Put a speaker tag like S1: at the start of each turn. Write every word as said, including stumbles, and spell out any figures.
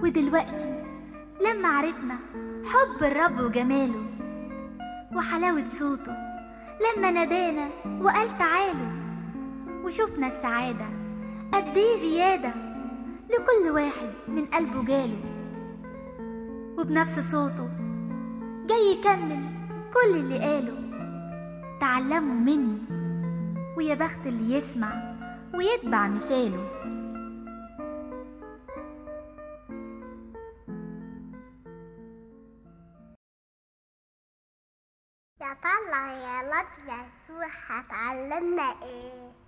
S1: ودلوقتي لما عرفنا حب الرب وجماله وحلاوة صوته لما نادانا وقال تعالوا، وشوفنا السعادة قد ايه زيادة لكل واحد من قلبه جاله، وبنفس صوته جاي يكمل كل اللي قاله. تعلموا مني ويا بخت اللي يسمع ويتبع مثاله.
S2: يا طلع يا لط يسوع هتعلمنا ايه؟